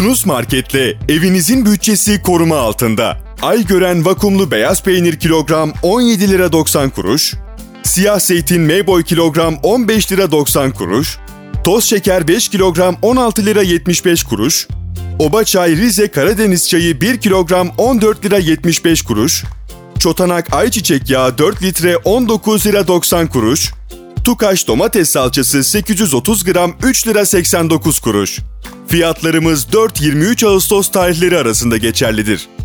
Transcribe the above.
Yunus Market'le evinizin bütçesi koruma altında. Aygören vakumlu beyaz peynir kilogram 17 lira 90 kuruş. Siyah zeytin Meyboy kilogram 15 lira 90 kuruş. Toz şeker 5 kilogram 16 lira 75 kuruş. Oba çay Rize Karadeniz çayı 1 kilogram 14 lira 75 kuruş. Çotanak ayçiçek yağı 4 litre 19 lira 90 kuruş. Tukaş domates salçası 830 gram 3 lira 89 kuruş. Fiyatlarımız 4-23 Ağustos tarihleri arasında geçerlidir.